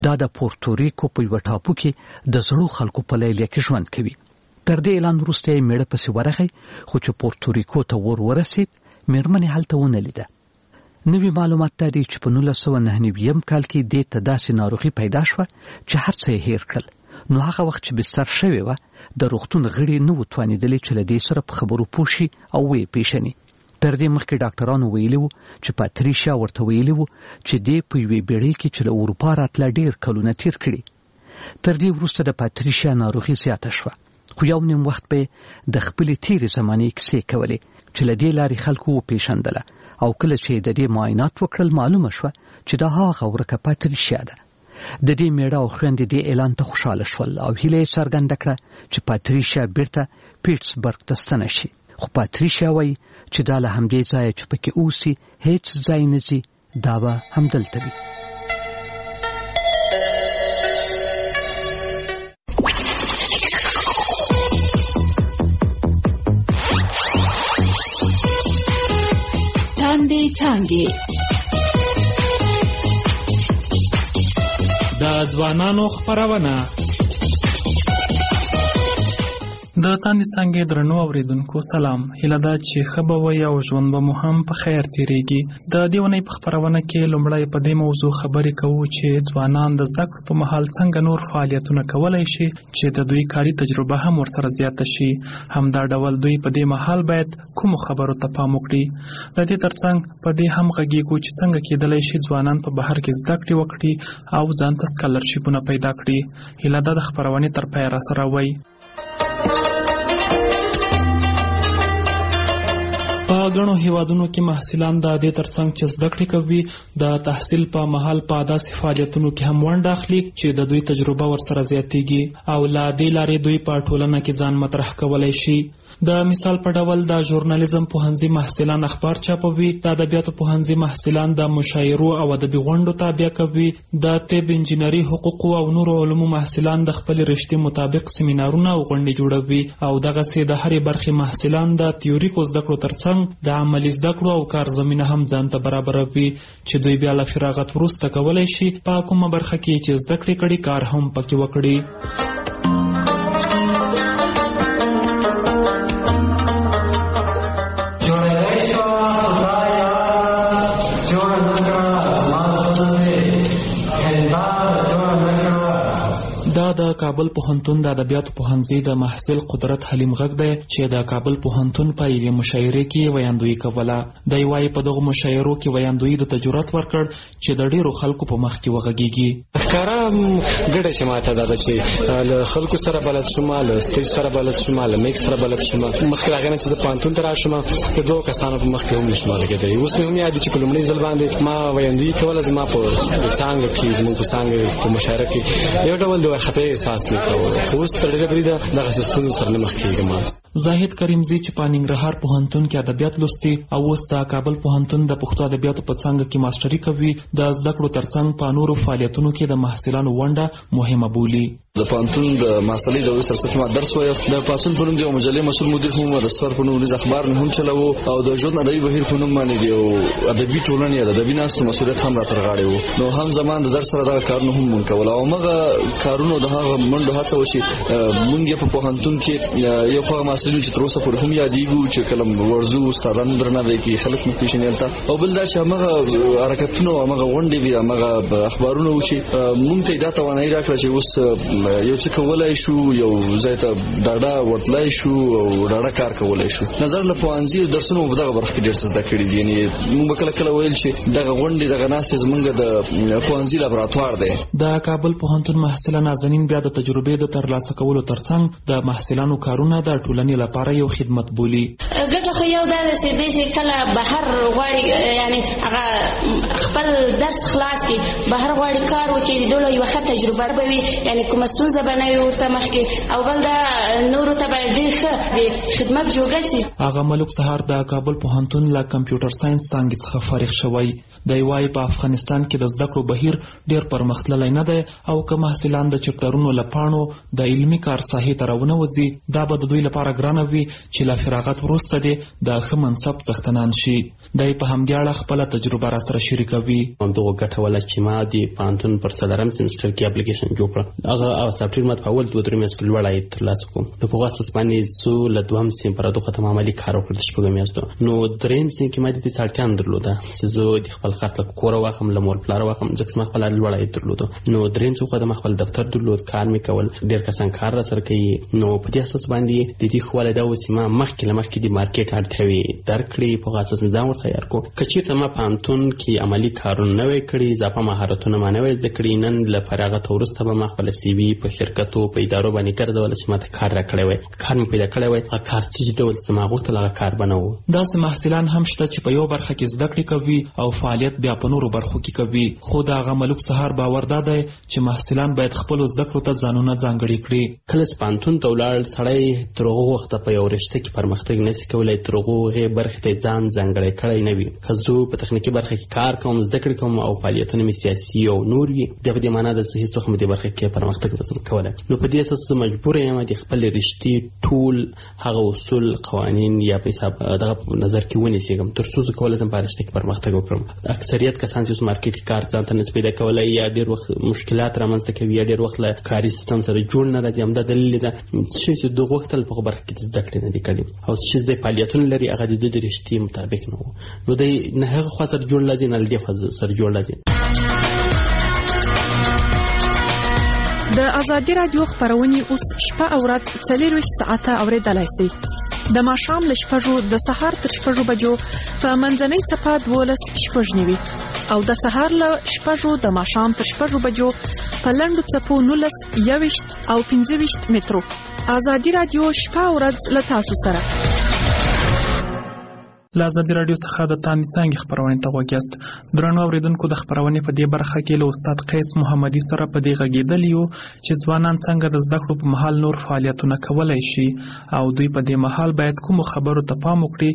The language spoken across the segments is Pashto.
دا د پورتوریکو په یوه ټاپو کې د زړو خلکو په لیلیه کې ژوند کوي. تر دې اعلان وروسته یې میړه پسې ورغی، خو چې پورتوریکو ته ورسید میرمن یې هلته ونه لیده. نوي معلومات دا دي چې په 1999 کال کې دې ته داسې ناروغي پیدا شوه چې هر څه یې هیر کړل. نو هغه وخت چې بستر شوې وه د روغتون غړي نه و توانېدلې چې له دې سره په خبرو پوه شي او ویې پیژني. تر دې مخکې ډاکټرانو ویلي وو چې پاتریشیا ورته ویلي وو چې دې په یوې بیړۍ کې چې له اروپا راتله ډېر کلونه تیر کړي. تر دې وروسته د پاتریشیا ناروغي زیاته شوه، خو یو نیم وخت به د خپلې تېرې زمانې کیسې کولې چې له دې لارې خلکو وپېژندله، او کله چې د دې معاینات وکړل معلومه شوه چې دا هغه ورکه پاتریشیا ده. د دې میړه او خویندې دې اعلان ته خوشحاله شول او هیله یې څرګنده کړه چې پاتریشیا بیرته پیټسبرګ ته ستنه شي. خو پاتریشیا وایي چې دا له همدې ځایه چې پکې اوسي هیڅ ځای نه ځي، دا به همدلته وي. څانګې د ځوانانو خپرونه. د تاندې څانګې درنو اوریدونکو سلام. هیله ده چې ښه به وئ او ژوند به مو هم په خیر تیریږي. د دې اونۍ په خپرونه کې لومړی په دې موضوع خبرې کوو چې ځوانان د زده کړو په مهال څنګه نور فعالیتونه کولی شي چې د دوی کاري تجربه هم ورسره زیاته شي. همدا ډول دوی په دې مهال باید کومو خبرو ته پام وکړي. د دې ترڅنګ په دې هم غږیږو چې څنګه کېدلی شي ځوانان په بهر کې زده کړې وکړي او ځان ته سکالرشیپونه پیدا کړي. هیله ده د خپرونې تر پایه راسره وئ. په ګڼو هیوادونو کې محصلان د دې ترڅنګ چې زده کړې کوي د تحصیل په مهال په داسې فعالیتونو کې هم ونډه اخلي چې د دوی تجربه ورسره زیاتېږي او له دې لارې دوی په ټولنه کې ځان مطرح کولی شي. د مثال په ډول د ژورنالیزم پوهنځي محصلان اخبار چاپوي، د ادبیاتو پوهنځي محصلان د مشاعرو او ادبي غونډو تابع کوي، د طب، انجینري، حقوقو او نورو علومو محصلان د خپل رشتې مطابق سیمینارونه او غونډې جوړوي، او دغسې د هرې برخې محصلان د تیوریکو زده کړو ترڅنګ د عملي زده کړو او کار زمینه هم ځان ته برابروي چې دوی بیا له فراغت وروسته کولی شي په کومه برخه کې چې زده کړې کړي کار هم پکې وکړي. دا د کابل پوهنتون د ادبیاتو پوهنځي د محصل قدرت حلیم غږ دی چې د کابل پوهنتون په یوې مشاعرې کې ویاندویي کوله. دی وایي په دغو مشاعرو کې ویاندویي د تجربت ورکړ چې د ډېرو خلکو په مخ کې وغږیږي. ښکاره ګډه چې ماته دا ده چې له خلکو سره بلد شوم، له سټیج سره بلد شوم، له میک سره بلد شوم. مخکې له هغې نه چې زه پوهنتون ته راشم د دوو کسانو په مخ کې هم نشم غږېدلی. اوس مې هم یاد دي چې په لومړي ځل باندې ما ویاندویي کوله. زما په څانګه کې زموږ په څانګه په مشاعره کې یو ډول د وارخطۍ احساس مې کوه، خو اوس تر ډېره بریده دغسې ستونزو سره نه مخ کېږم. زاهد کریمزی چې په ننګرهار پوهنتون کې ادبیات لوستي او اوس د کابل پوهنتون د پښتو ادبیاتو په څانګه کې ماسټري کوي، د زده کړو ترڅنګ په نورو فعالیتونو کې د محصلانو ونډه مهمه بولي. د پوهنتون د محصلۍ دورې سرسفي ما درس وایه. د پاڅون په نوم د یو مجلې مسؤل مدیر هم، د سفر په نوم ورځ اخبار هم چلوو، او د ژوند ادبي بهیر په نوم باندې د یو ادبي ټولنې د ادبي ناستو مسؤلیت هم را تر غاړې و. نو هم زمان د درس سره دغه کارونه هم مونږ کول، او همغه کارونو د هغه منډو هڅه و چې مونږ یې په پوهنتون کې یو خو محصلین چې تر اوسه پورې هم یادېږو چې کله ورځو استادانو درناوی کوي، خلک مو پیژني هلته. او بل دا چې همغه حرکتونه او همغه غونډې وي، همغه اخبارونه و چې مونږ ته یې دا توانایي راکړه چې اوس یو څه کولای شو، یو ځای ته ډاډه ورتلی شو او ډاډه کار کولی شو. نظر له پوهنځي درسونو په دغه برخه کې ډېر څه زده کړي دي. یعنې مونږ به کله کله ویل چې دغه غونډې دغه ناستې زمونږ د پوهنځي لابراتوار دی. د کابل پوهنتون محصله نازنین بیا د تجربې د ترلاسه کولو ترڅنګ د محصلانو کارونه د ټولنې لپاره یو خدمت بولي. ګټه خو یو دا ده چې دوی چې کله بهر غواړي، یعنې هغه خپل درس خلاص کړي، بهر غواړي کار وکړي، د دوی یوه ښه تجربه به وي، یعنې کومه ستونزه به نه وي ورته مخکې، او بل دا نورو ته به ډېر ښه د خدمت جوګه شي. هغه ملک سهار د کابل پوهنتون له کمپیوټر ساینس څانګې څخه فارغ شوی. دی وایي په افغانستان کې د زده کړو بهیر ډېر پرمختللی نه دی، او که محصلان د پروجیکټرونو لپانو د علمي کار ساحې ته راونوځي، دا به د دوی لپاره ګرانه وي چې له فراغت وروسته د ښه منصب څښتنان شي. دی په همدې اړه خپله تجربه را سره شریکوي. همدغه ګټوله چې ما د پوهنتون پر 4 سیمسټر کې اپلیکیشن جوړ کړ، هغه سافټویر ما په اول 2-3 میاشتو کې لوړ عاید ترلاسه کړم. نو په هغه اساس باندې زه له 2 سیم پر دغه ختم عملي کار وکړ د 6 میاشتو. نو 3 سیم کې ما د دې اړتیا هم درلوده چې زه د خپل خرڅ له کوره واخم، له مور پلار واخم، ځکه ما خپل لوړ عاید درلوده. نو 3 څو د خپل دفتر درلود، کار مې کول، ډېر کسان کار را سره کوي. نو په دې اساس باندې د دې خواله دا و چې ما مخکې د مارکیټ اړتیاوې درکړې، په هغه اساس مې ځان ورته تیار کړو. که چېرته ما پوهنتون کې عملي کارونه نه وای کړي، اضافه مهارتونه ما نه وای زده کړي، نن له فراغت وروسته به ما خپل سی وي په شرکتو په ادارو باندې ګرځول چې ما ته کار راکړی وای، کار مې پیدا کړی وای. هغه کار چې ډول چې ما غوښتل هغه کار به نه و. داسې محصلان هم شته چې په یو برخه کې زده کړې کوي او فعالیت بیا په نورو برخو کې کوي. خو د هغه ملک سهار باور دا دی چې محصلان باید خپلو زده کړو ته ځانونه ځانګړي کړي. کله چې پوهنتون ته ولاړ سړی تر هغه وخته په یو رشته کې پرمختګ نشي کولی تر هغې برخې ته ځان ځانګړی کړی نه وي. که زه په تخنیکي برخه کې کار کوم، زده کړې کوم او فعالیتونه مې سیاسي او نور وي، د په دې معنا ده چې هېڅ وخت مې دې برخه کې پرمختګ نشم کولی. نو په دې اساس زه مجبور یم د خپلې رشتې ټول هغه اصول، قوانین یا په حساب دغه په نظر کې ونیسم تر څو زه کولی شم په رشته کې پرمختګ وکړم. اکثریت کسان چې اوس مارکیټ کې کار ځان ته نشي پیدا کولی، یا ډېر وخت مشکلات رامنځته کوي، یا ډېر وخت له کاري سیستم سره جوړ نه راځي. همدا دلیل ده چې دغه وخت په هغه برخه کې زده کړې نه دي کړي او چې د فعالیتونو لري هغه د رشتې مطابق نه و. نو د نه هغه خوا سره جوړ لازم، نه د خوا سره جوړ لازم. د ازادي رادیو خبرونه اوس شپه او ورځ 24 ساعته اوریدلای شئ. د ماښام له 6 د سهار تر 6 بجو په منځنۍ صفه 12:09 او د سهار له 6 د ماښام تر 6 بجو په لنډو صفو 19 21 او 25 مترو. ازادي رادیو شپه او ورځ له تاسو سره. له ازادي رادیو څخه د تاندې څانګې خپرونې ته غوږ یاست. درنو اورېدونکو، د خپرونې په دې برخه کې له استاد قیس محمدي سره په دې غږېدلي یو چې ځوانان څنګه د زده کړو په مهال نور فعالیتونه کولی شي او دوی په دې مهال باید کومو خبرو ته پام وکړي.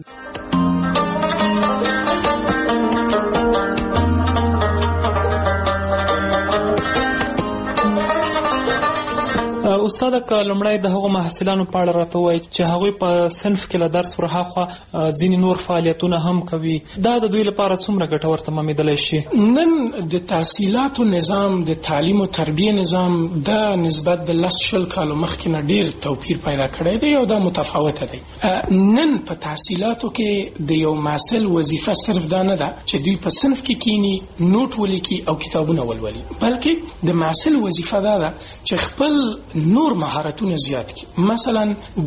استاد، که لومړی د هغو محصلانو په اړه راته ووایي چې هغوی په صنف کې له درس ورهاخوا ځینې نور فعالیتونه هم کوي، دا د دوی لپاره څومره ګټور تمامېدلی شي؟ نن د تحصیلاتو نظام، د تعلیم او تربیه نظام د نسبت د 10-20 کالو مخکې نه ډېر توپیر پیدا کړی دی او دا متفاوته دی. نن په تحصیلاتو کې د یو محصل وظیفه صرف دا نه ده چې دوی په صنف کې کینی، نوٹ ولیکي او کتابونه ولولي، بلکې د محصل وظیفه دا ده چې خپل نور مهارتونه زیات کړي. مثلا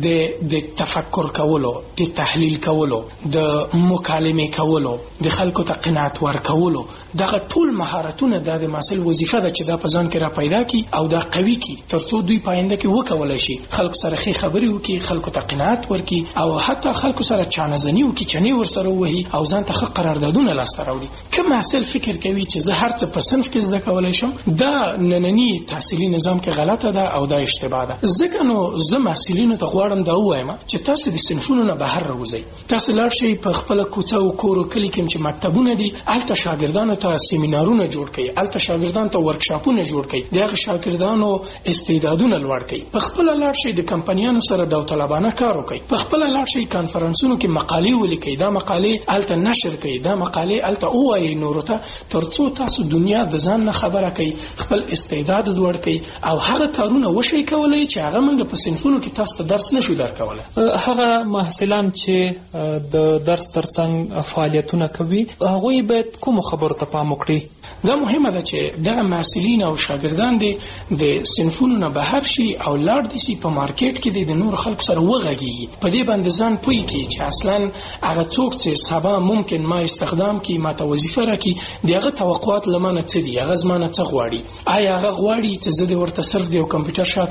د تفکر کولو، د تحلیل کولو، د مکالمه کولو، د خلکو ته قناعت ورکولو، دغه ټول مهارتونه د محصل وظیفه ده چې دا په ځان کې را پیدا کړي او دا قوي کړي ترڅو دوی پاینده کې وکولای شي خلکو سره ښه خبرې وکړي، خلکو ته قناعت ورکړي او حتی خلکو سره چانه‌زني وکړي، چنې ورسره ووهي او ځان ته ښه قراردادونه لاسته راوړي. که محصل فکر کوي چې زه هر څه په صنف کې زده کولی شم، دا ننني تحصیلي نظام کې غلطه ده او دا اشتباه ده. ځکه نو زه محصلینو ته غواړم دا ووایم چې تاسو د صنفونو نه بهر راوځئ، تاسو لاړ شئ په خپله کوڅه او کور او کلي کې چې مکتبونه دي، هلته شاګردانو ته سیمینارونه جوړ کړئ، هلته شاګردانو ته ورکشاپونه جوړ کړئ، د هغه شاګردانو استعدادونه لوړ کړئ. په خپله لاړ شئ د کمپنیانو سره داوطلبانه کار وکړئ، په خپله لاړ شئ کانفرنسونو کې مقالې ولیکئ، دا مقالې هلته نشر کړئ، دا مقالې هلته ووایئ نورو ته ترڅو تاسو دنیا د ځان نه خبره کړئ، خپل استعداد لوړ کړئ او هغه کارونه وشئ کولی چې هغه موږ په صنفونو کې تاسو ته درس نشو درکولی. هغه محصلان چې د درس ترڅنګ فعالیتونه کوي، هغوی باید کومو خبرو ته پام وکړي؟ دا مهمه ده چې دغه محصلین او شاګردان د صنفونو نه بهر شي او لاړ دي سي په مارکیټ کې د نور خلکو سره وغږیږي، په دې باندې ځان پوي کړي چې اصلا هغه څوک چې سبا ممکن ما استخدام کړي، ما ته وظیفه راکړي، دغه توقعات لمانه څه دي، هغه زمانه څه غواړي، آیا هغه غواړي چې زه د ورته صرف د کمپیوټر شاته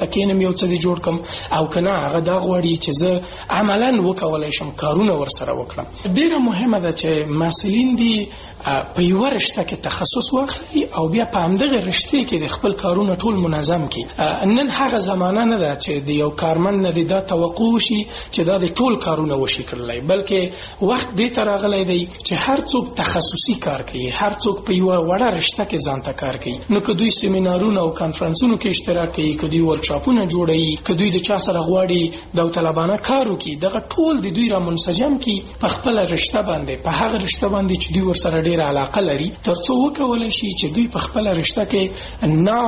کینم یو څه دی جوړ کم او کنه هغه دا غواړي چې زه عملاً وکولای شم کارونه ورسره وکړم. ډیره مهمه ده چې مسؤلین دي په یو رشته کې تخصص واخلي او بیا په همدغه رشته کې د خپل کارونه ټول منظم کړي. نن هغه زمانہ نه ده چې د یو کارمند نه دا توقع شي چې دا د ټول کارونه وشي کړلای، بلکې وخت دې ته راغلی دی چې هر څوک تخصصي کار کوي، هر څوک په یو وړه رشته کې ځان ته کار کوي. نو که دوی سیمینارونه او کانفرنسونو کې اشتراک کوي، که دوی ورکشاپونه جوړوي، که دوی د چا سره غواړي داوطلبانه کار وکړي، دغه ټول د دوی را منسجم کړي په خپل رشته باندې، په هغه رشته باندې چې دوی ورسره ډېره علاقه لري، ترڅو وکولای شي چې دوی په خپل رشته کې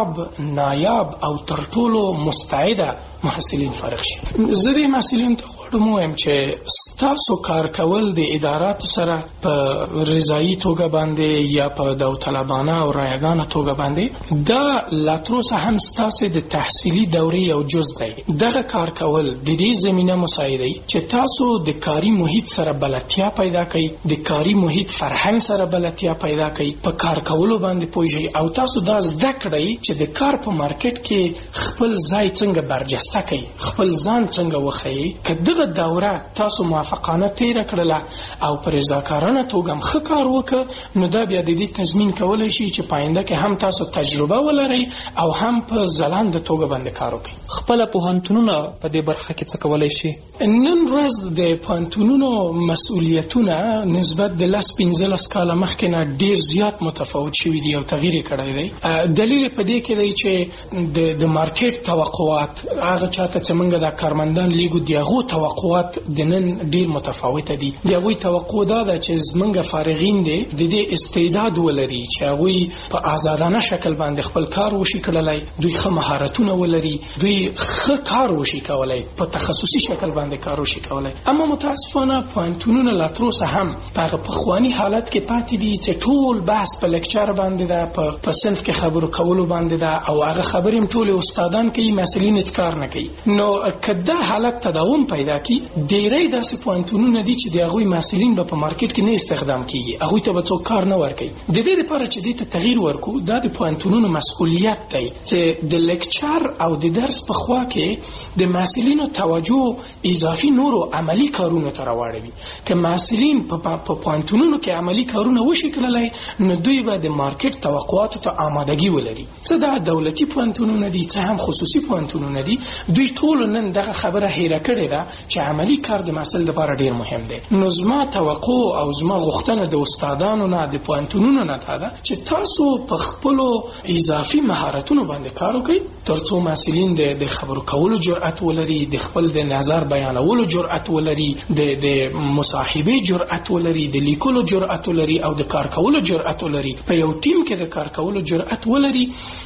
نایاب او تر ټولو مستعده محصلین فارغ شي. زه د محصلین ته غواړم ووایم چې ستاسو کار کول د اداراتو سره په رضایي توګه باندې یا په داوطلبانه او رایګانه توګه باندې دا لا تر اوسه هم ستاسو د تحصیلي دورې یو جز دی. دغه کار کول د دې زمینه مساعدوي چې تاسو د کاري محیط سره بلدتیا پیدا کړئ، د کاري محیط فرهنګ سره بلدتیا پیدا کړئ، په کار کولو باندې پوه شئ او تاسو دا زده کړئ چې د کار په مارکیټ کې خپل ځای څنګه برجسته کوي، خپل ځان څنګه وښیي. که دغه دوره تاسو موافقانه تیره کړله او په رضاکارانه توګه هم ښه کار وکړه، نو دا بیا د دې تضمین کولی شي چې په آینده کې هم تاسو تجربه ولرئ او هم په ځلانده توګه باندې کار وکړئ. خپله پوهنتونونه په دې برخه کې څه کولی شي؟ نن ورځ د پوهنتونونو مسؤلیتونه نسبت د 10-15 کاله مخکې نه ډېر زیات متفاوت شوي دي او تغییر یې کړی دی. دلیل په دې کې دی چې د مارکیټ توقعات هغه چاته چې موږ د کارمندان لیږو د هغو توقعات د نن ډېر متفاوته دي. د هغوی توقع دا ده چې زموږ فارغین دي د دې استعداد ولري چې هغوی په آزادانه شکل باندې خپل کار وشي کړلی، دوی ښه مهارتونه ولري، دوی ښه کار وشي کولی، په تخصصي شکل باندې کار وشي کولی. اما متاسفانه پوهنتونونه لا تر اوسه هم په هغه پخواني حالت کې پاتې دي چې ټول بحث په لیکچر باندې ده، په صنف کې خبرو کولو باندې ده او هغه خبرې هم ټولې استادان کوي، مسؤلین هېڅ کار نه کوي. نو که دا حالت تداوم پیدا کی، ډېری داسې پوهنتونونه دي چې د هغوی مسؤلین به په مارکیټ کې نه استخدام کیږي، هغوی ته به څوک کار نه ورکوي. د دې لپاره چې دې ته تغییر ورکو، دا د پوهنتونونو مسؤلیت دی چې د لیکچر او د درس په خوا کې د مسؤلینو توجه اضافي نورو عملی کارونو ته راواړوي. که مسؤلین په پوهنتونونو کې عملی کارونه وشي کړلی، نو دوی به د مارکیټ توقعاتو ته آمادګي ولري. څه دا دولتي پوهنتونونه دي، څه هم خصوصي پوهنتونونه دي، دوی ټول نن دغه خبره هیره کړې ده چې عملی کار د محصل لپاره ډیر مهم دی. نو زما توقع او زما غوښتنه د استادانو نه، د پوهنتونونو نه ده چې تاسو په خپلو اضافي مهارتونو باندې کار وکړئ ترڅو محصلین د خبرو کولو جرأت ولري، د خپل د نظر بیانولو جرأت ولري، د مصاحبې جرأت ولري، د لیکلو جرأت ولري او د کار کولو جرأت ولري، په یو ټیم کې د کار کولو جرأت ولري،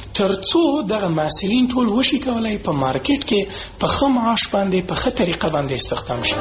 ترڅو دغه محصلین ټول وشي کولای په مارکیټ کې په ښه معاش باندې په ښه طریقه باندې استخدام شي.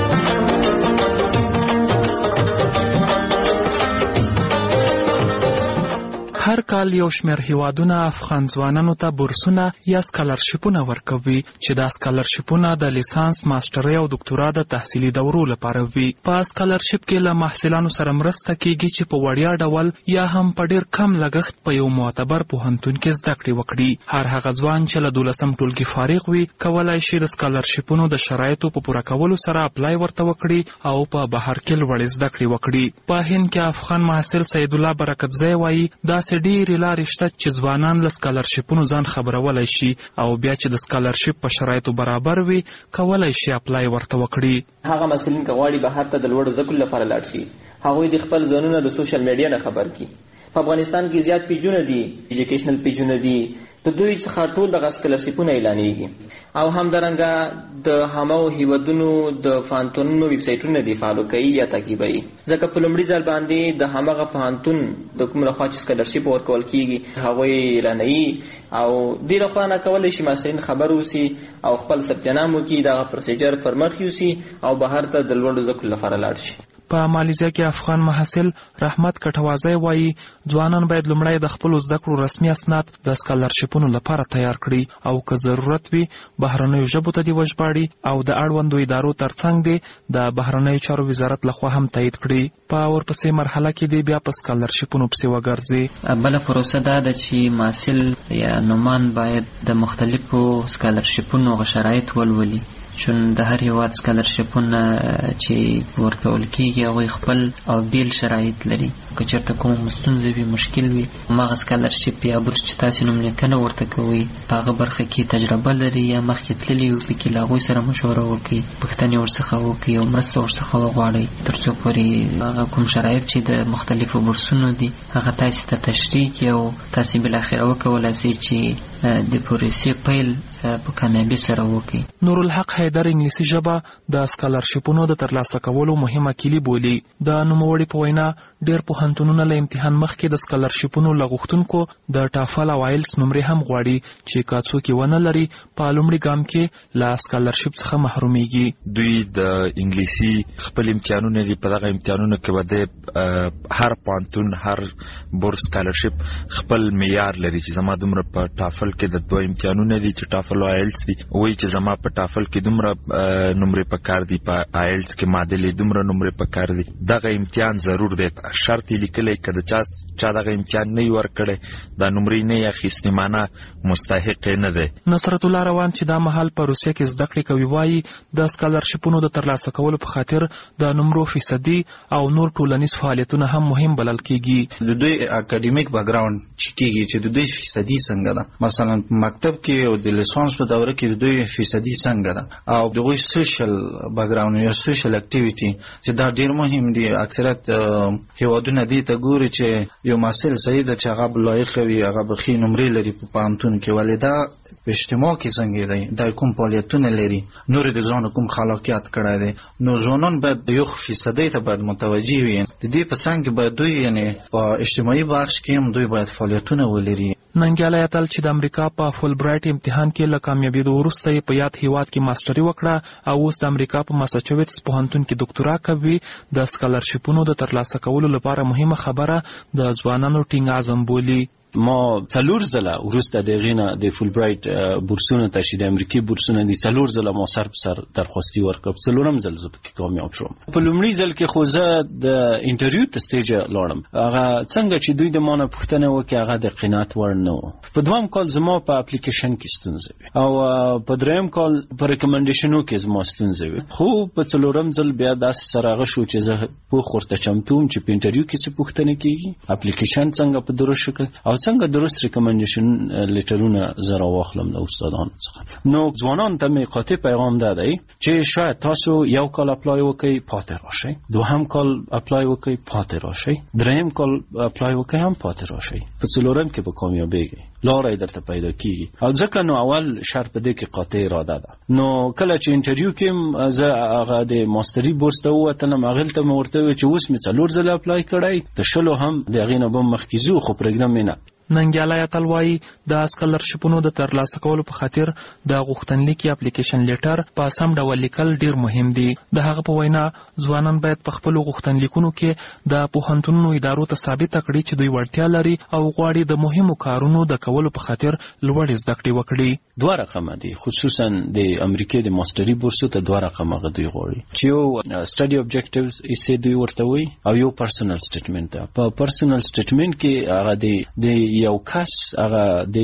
هر کال یو شمېر هیوادونه افغان ځوانانو ته بورسونه یا سکالرشیپونه ورکوي چې دا سکالرشیپونه د لیسانس، ماسترۍ او دکتورا د تحصیلي دورو لپاره وي. په سکالرشیپ کې له محصلانو سره مرسته کیږي چې په وړیا ډول یا هم په ډیر کم لګښت په یو معتبر پوهنتون کې زده کړې وکړي. هر هغه ځوان چې له 12م ټولګي فارغ وي کولای شي د سکالرشیپونو د شرایطو په پوره کولو سره اپلای ورته وکړي او په بهر کې لوړې زده کړې وکړي. په هند کې افغان محصل سید الله برکتزی وایي داسې ډېرې لارې شته چې ځوانان له سکالرشیپونو ځان خبرولی شي او بیا چې د سکالرشیپ په شرایطو برابر وي کولای شي اپلای ورته وکړي. هغه محصلین که غواړي بهر ته د لوړو زده کړو لپاره لاړ شي، هغوی د خپل ځانونه د سوشل میډیا نه خبر کړي. په افغانستان کې زیات پیجونه دي، ایجوکیشنل پیجونه دي، د دوی څخه ټول دغه سکالرشیپونه اعلانېږي او همدارنګه د هماغو هیوادونو د پوهنتونونو ویب سایټونه دي فالو کوي یا تعقیبوي، ځکه په لومړي ځل باندې د هماغه پوهنتون د کوم لخوا چې سکالرشیپ ورکول کیږي هغوی اعلانوي او دې لخوا نه کولی شي محصلین خبر اوسي او خپل ثبت نام وکړي، دغه پروسیجر پر مخ یوسي او بهر ته د لوړو زده کړو لپاره لاړ شي. په مالیزیا کې افغان محصل رحمت کټوازی وایي ځوانان باید لومړی د خپلو زده کړو رسمي اسناد د سکالرشیپونو لپاره تیار کړي او که ضرورت وي بهرنیو ژبو ته دې وژباړي او د اړوندو ادارو ترڅنګ دې د بهرنیو چارو وزارت لخوا هم تایید کړي. په ورپسې مرحله کې دې بیا په سکالرشیپونو پسې وګرځي. بله پروسه دا ده چې محصل یا نومان باید د مختلفو سکالرشیپونو شرایط ولولي، چون د هر هیواد سکالرشیپونه چې ورکول کېږي هغوی خپل او بیل شرایط لري. که چېرته کومه ستونزه وي، مشکل وي، هماغه سکالرشیپ یا بورس چې تاسې نوملیکنه ورته کوئ په هغه برخه کې تجربه لري یا مخکې تللي وي، پکې له هغوی سره مشوره وکړئ، پوښتنې ورڅخه وکړئ او مرسته ورڅخه وغواړئ تر څو پورې هغه کوم شرایط چې د مختلفو بورسونو دي هغه تاسې ته تشریح کړي او تاسې بالاخره وکولی شئ چې د پروسې پیل په کامیابی سره وکړي. نورالحق حیدر انګلیسي ژبه د سکالرشیپونو د ترلاسه کولو مهمه کلي بولي. د نوموړي په وینا ډېر پوهنتونونه له امتحان مخکې د سکالرشیپونو له غوښتونکو د ټافل او آیلس نمرې هم غواړي چې که څوک یې ونه لري په لومړي ګام کې له سکالرشیپ څخه محرومیږي. دوی د انګلیسي خپل امتحانونه دي، په دغه امتحانونو کې به د هر پوهنتون هر بورس سکالرشیپ خپل معیار لري چې زما دومره په ټافل کې د دوه امتحانونه دي چې ټافل او آیلس دي، وایي چې زما په ټافل کې دومره نمرې پکار دي، په آیلس کې معادلې دومره نمرې پکار دي. دغه امتحان ضرور دی، شرط یې لیکلی که د چا دغه امتحان نه وي ورکړی دا نمرې نه یې اخیستې معنه مستحق یې نه دی. نصرت الله روان چې دا مهال په روسیه کې زده کړې کوي وایي د سکالرشیپونو د ترلاسه کولو په خاطر د نمرو فیصدي او نور ټولنیز فعالیتونه هم مهم بلل کېږي. د دوی اکاډمیک بیکګراوند چې کېږي چې د دوی فیصدي څنګه ده، مثلا مکتب کې او د لیسانس په دوره کې د دوی فیصدي څنګه ده، او دغوی سوشل بیکګراوند یا سوشل اکټیویټي چې دا ډېر مهم دي. اکثریت هیوادونه دې ته ګوري چې یو محصل صحیح ده چې هغه لایق وي، هغه به ښې نمرې لري په پوهنتون کې، ولې دا په اجتماع کې څنګه دی، دا کوم فعالیتونه لري، نور د ځان کوم خلاقیت کړی دی. نو ځوانان باید یو فیصدي ته باید متوجه وي. د دې په څنګ کې باید دوی یعنی په اجتماعي بخش کې هم دوی باید فعالیتونه ولري. ننګیالی اتل چې د امریکا په فول برایټ امتحان کې له کامیابېدو وروسته یې په یاد هیواد کې ماسټري وکړه او اوس د امریکا په ماساچوټس پوهنتون کې ډاکټورا کوي. د سکالرشیپونو د ترلاسه کولو لپاره مهمه خبره د ځوانانو ټینګ عزم بولي. ما 4 ځله وروسته د غینه د فول برایټ بورسونو ته چې د امریکای بورسونه دي 4 ځله ما سر په سر درخواستي ورکړم، 4م ځل زه پکې کامیاب شوم. په لومړي ځل کې خو زه د انټرویو ته سټیج لاړم، هغه څنګه چې دوی د ما نه پوښتنه وکړه هغه د قناعت وړ نه و. په دویم کال زما په اپلیکیشن کې ستونزه وي او په دریم کال په ریکمنډیشنو کې زما ستونزه وي. خو په 4م ځل بیا داسې سره هغه شو چې زه پوښ ورته چمتوم چې په انټرویو کې څه پوښتنه کېږي، اپلیکیشن څنګه په درست شکل او څنګه درست ریکمنډیشن لیټرونه زه راواخلم له استادانو څخه. نو ځوانانو ته مې قاطع پیغام دا دی چې شاید تاسو یو کال اپلای وکړئ پاتې راشئ، دوهم کال اپلای وکړئ پاتې راشئ، دریم کال اپلای وکړئ هم پاتې راشئ، په 4م کې به کامیابیږئ، لاره یې درته پیدا کیږي. او ځکه نو اول شرط په دې کې قاطع اراده ده. نو کله چې انټرویو کې زه هغه د ماستري بورس ته ووتلم، هغلته مې ورته وویل چې اوس مې 4 ځله اپلای کړی، د 20 هم د هغې نه به مخکې ځو خو پرېږدم یې نه. ننګیالی اتل وایي د سکالرشیپونو د ترلاسه کولو په خاطر د غوښتنلیک یا اپلیکیشن لیټر په سم ډول لیکل ډیر مهم دي. د هغه په وینا ځوانان باید په خپلو غوښتنلیکونو کې د پوهنتونونو ادارو ته ثابته کړي چې دوی وړتیا لري او غواړي د مهمو کارونو د کولو په خاطر لوړې زده کړې وکړي. 2 رقمه دي، خصوصا د امریکای د ماستري بورسو ته 2 رقمه دوی غواړي چې یو سټډي اوبجیکټیوز یې دوی ورته وي او یو پرسنل سټیټمنټ. په پرسنل سټیټمنټ کې هغه د یو کس هغه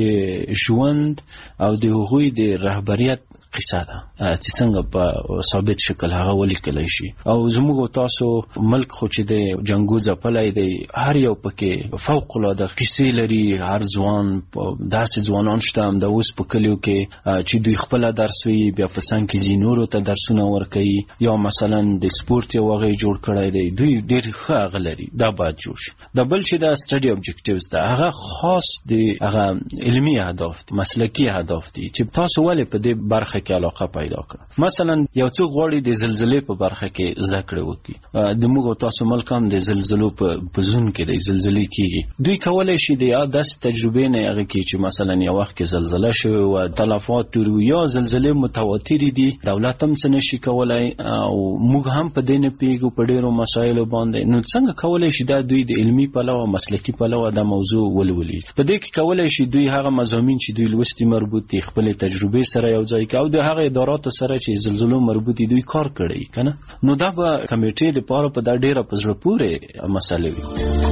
د ژوند او د هغوی د رهبریت قصه ده چې څنګه په ثابت شکل هغه ولیکلی شي. او زموږ تاسو ملک خو چې د جنګو ځپلی دی، هر یو پکې فوق العاده قصې لري. هر ځوان داسې ځوانان شته هم د اوس په کلیو کې چې دوی خپله درس وي، بیا په څنګ کې ځي نورو ته درسونه ورکوي، یا مثلا د سپورت یو هغه جوړ کړی دی، دوی ډېر ښه هغه لري، دا باید جوړ شي. د بل چې دا سټډي اوبجیکټیوز ده هغه خاص د هغه علمي اهداف مسلکی اهداف دي چې تاسو ولې په دې برخه کې علاقه پیدا کړه. مثلا یو څوک غواړي د زلزلې په برخه کې زده کړه وکړي، د موږ تاسو ملک هم د زلزلو په زون کې د زلزلې کیږي، دوی کولای شي د داس تجربه نه هغه کې چې مثلا یو وخت کې زلزلہ شوه او تلفات یا زلزلې متواتر دي، دولت هم څه نشي کولای او موږ هم په دې نه پیګو په ډیرو مسایلو باندې. نو څنګه کولای شي دا دوی د علمي پلوه مسلکی پلوه دا موضوع ولولي؟ په دې کې کولای شي دوی هغه مضامین چې دوی لوستي مربوط دي خپل تجربه سره یو ځای کوي او د هغه اداراتو سره چې زلزلو مربوط دي دوی کار کوي کنه. نو دا به کمیټې د پاره په دا ډیره پزړه پورې مسله وي.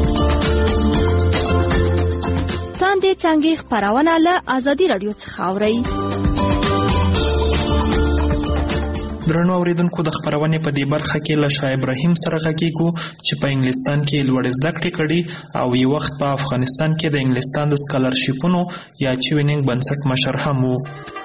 څنګه خبرونه له ازادي رادیو څخه اوري. درنو اوریدونکو، د خبرونې په دې برخه کې له شاه ابراهیم سره غږیږو چې په انګلستان کې لوړ زده کړې کړي او یو وخت په افغانستان کې د انګلستان د سکالرشیپونو یا چوینینګ بنسټ مشر هم وو.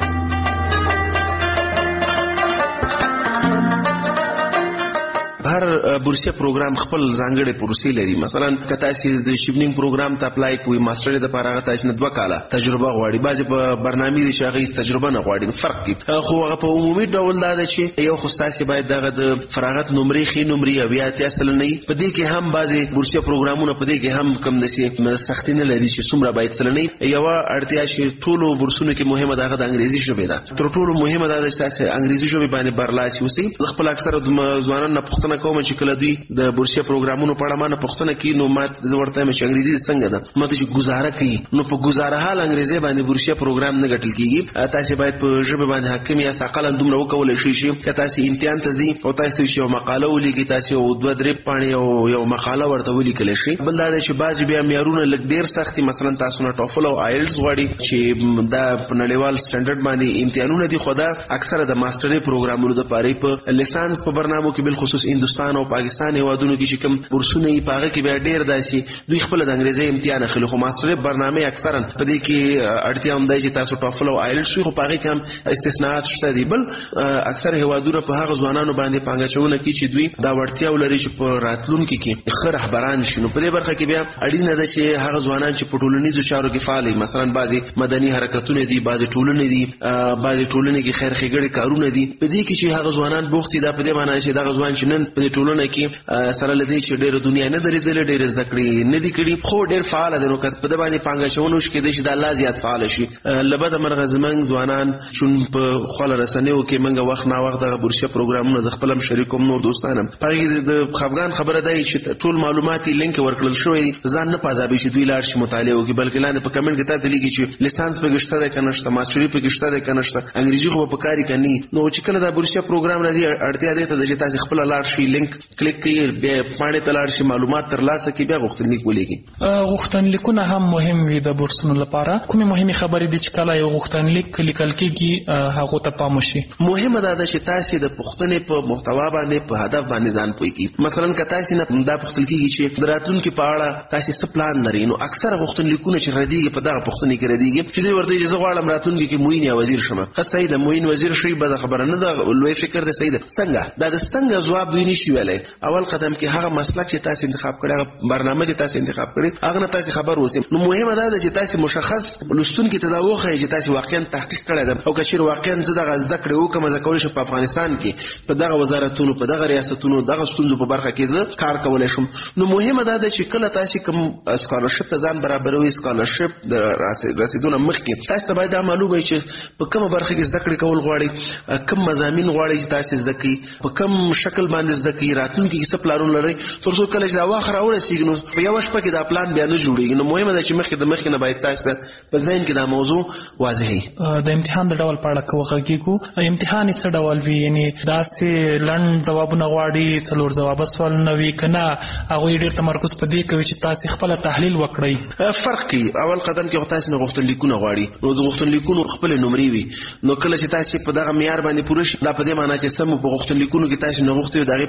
هر بورسیه پروګرام خپل ځانګړي پروسې لري. مثلا کته چې د شیپنینګ پروګرام ته اپلای کوي ماستر د لپاره تاسو نه 2 کاله تجربه غواړي، بعضي په برنامه دي شاغي تجربه نه غواړي، فرق دی. خو هغه په عمومي ډول دا ده چې یو خو تاسو باید دغه د فراغت نمرې خې نمرې او یا اصل نه په دې کې هم بعضي بورسیه پروګرامونه په دې کې هم کم نشي سختي نه لري چې څومره باید سره نه یو اړتیا چې ټولو بورسونو کې مهمه دغه د انګریزي ژبه ده. تر ټولو مهمه ده چې تاسو انګریزي ژبه باندې برلاسي اوسئ. خپل اکثره ځوانان نه پوښتنه کوم چې کله دوی د بورسیه پروګرامونو په اړه ما پوښتنه کوي، نو ما ورته مې چې انګریزي څنګه ده، ماته چې گزاره کوي، نو په گزاره حال انګریزي باندې بورسیه پروګرام نه ګټل کیږي. تاسو باید په ژبه باندې حاکم یا ساقل دومره وکولای شئ چې تاسو امتحان ته ځئ او تاسو یو مقاله ولیکئ، تاسو 2-3 پاڼې او یو مقاله ورته ولیکل شي. بل دا چې بعضی بیا معیارونه لږ ډیر سختي، مثلا تاسو نه ټوفل او آیلټس غواړي چې دا په نړیوال سټانډرډ باندې امتحانونه دي، خو دا اکثره د ماسترۍ پروګرامونو د پاره په لیسانس په برنامو کې بل خصوص هندستان او پاکستان هیوادونو کې چې کوم بورسونه یې پاغه کې بیا ډیر داسي دوی خپل د انګریزي امتحان اخلي. خو ماسترۍ برنامه اکثرا په دې کې اړتیا هم دی چې تاسو ټوفل او آیلټس خو پاغه کې هم استثناءات شته دي. بل اکثر هیوادونو په هغه ځوانانو باندې پانګچونه کوي چې دوی دا وړتیا ولري چې په راتلونکو کې ښه رهبران شي. نو په دې برخه کې بیا اړینه ده چې هغه ځوانان چې په ټولنیزو چارو کې فعال دي، مثلا بعضي مدني حرکتونه دي، بعضي ټولنې دي، بعضي ټولنې کې خیر ښېګړې کارونه دي، په دې کې چې هغه ځوانان بوخت دي، دا په دې معنی چې دا ځوان چې نن په ټولنه کې سره لدی چې ډېر دنیا نه درېدل، ډېر زده کړې نه دي کړي، خو ډېر فعال دي. نو که په دې باندې پانګچونه وشي کېدای شي د الله زیات فعال شي. لبد مرغه زمنګ ځوانان چې په خپل رسنیو کې منګه وخت نه وخت د بورسیه پروګرامونو د خپلم شریکوم نور دوستانم پاره د خفغان خبره دی چې ټول معلوماتي لینک ورکړل شوی، ځان نه پازابي چې دوی لاړ شي مطالعه وکړي، بلکې لاندې په کمنټ کې ته لیکي چې لیسانس په گشته ده کنه شته، ماستری په گشته ده کنه شته، انګریزي خو په کاری کني. نو چې کله دا بورسیه پروګرام راځي اړتیا ده ته چې تاسو خپل لاړ شي لینک کلیک کړئ، بیا پاڼې ته لاړ شي معلومات ترلاسه کړئ، بیا غوښتنلیک ولیکي. غوښتنلیکونه هم مهم وي د بورسونو لپاره. کومې مهمه خبرې دي چې کله یو غوښتنلیک لیکل کېږي هغه ته پام وشي؟ مهمه ده چې تاسو د پوښتنې په محتوا باندې په هدف باندې ځان پوي کی. مثلا که تاسو نه دا پوښتل کېږي چې د راتلونکي په اړه تاسو څه پلان لرئ، نو اکثره غوښتنلیکونه چې ردیږي په دغه پوښتنې کې ردیږي چې دوی ورته چې زه غواړم راتلونکي کې موین یا وزیر شم. صحیح ده، موین وزیر شي به خبره نه ده، لوی فکر ده. صحیح ده، څنګه دا د څنګه جواب دوی نشي ویلای. اول قدم کې هغه مسلک چې تاسو انتخاب کړی، هغه برنامه چې تاسو انتخاب کړی، هغه نه تاسو خبر اوسئ. نو مهمه ده چې تاسو مشخص لستون کې تداوخه چې تاسو واقعا تحقیق کړی ده او کچیر واقعا زه دغه ذکر وکم زه کولای شم په افغانستان کې په دغه وزارتونو په دغه ریاستونو دغه ستونزو په برخه کې زه کار کولای شم. نو مهمه ده چې کله تاسو کوم سکالرشپ ته ځان برابروي، سکالرشپ د رسیدونه مخکې تاسو باید دا معلومه چې په کومه برخه کې ذکر کول غواړي، کوم مضامین غواړي چې تاسو ذکی په کوم شکل باندې ذکی، راتلونکي کې څه پلان لري، تر څو کله چې دا واخره اورسیږي نو په یو شپه کې دا پلان بیا نه جوړیږي. نو مهمه ده چې مخکې نه باید تاسو په ذهن کې دا موضوع واضحي. د امتحان د ډول په اړه کوغږیږو، امتحان څه ډول وي؟ یعنی داسې لنډ ځوابونه غواړي، څلور جواب سوال نه وي کنه هغه ډیر تمرکز په دې کوي چې تاسو خپل تحلیل وکړئ؟ فرق کوي. اول قدم کې تاسو نه غوښتنلیکونه غواړي، نو د غوښتنلیکونو خپل نمرې وي. نو کله چې تاسو په دغه معیار باندې پوره شي، دا په دې معنی چې سم په غوښتنلیکونو کې تاسو نه غوښتي دغه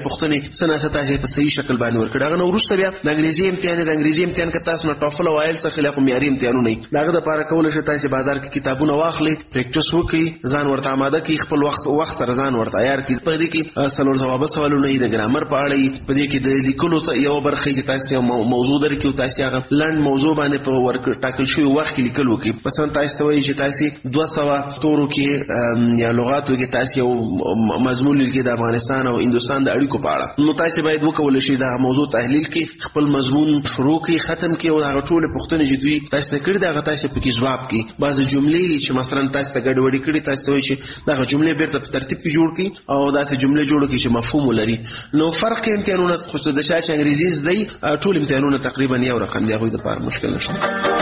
پوښتنې سناسه تاسو په صحیح شکل باندې ورکړه. هغه نو وروسته بیا د انګریزي امتحان کې تاسو نه ټافل او آیل څخه له معیاري امتحانونه نه داغه د لپاره کول شي تاسو بازار کې کتابونه واخلي، پریکټیس وکړي، ځان ورته آماده کړئ، خپل وخت سره ځان ورته عیار کړئ. په دې کې څلور جواب سوالونه د ګرامر په اړه، په دې کې د لیکلو یو برخه چې تاسو موضوع درکې او تاسو هغه لند موضوع باندې په ورک ټاکل شوی وخت کې لیکل وکړي. مثلا تاسو وایي چې تاسو 200 تورو کې یا لغاتو کې تاسو یو مضمون لیکي د افغانستان او هندستان د اړیکو په اړه، نو تاسو باید وکولای شئ دا موضوع تحلیل کې خپل مضمون شروع کې ختم کې او هغه ټول پوښتنې چې دوی تاسو نه کړی دا تاسو په کې جواب کې بعض جملې چې مثلا تاسو ته ګډوډي کړي تاسو وایي چې دا جملې بیرته په ترتیب کې جوړ کړئ او دا جملې جوړ کړئ چې مفهوم ولري. نو فرق کې امتحانونه خو د شاشه انګریزي زئی ټول امتحانونه تقریبا یو رقم دی، هغه د لپاره مشکل نشته.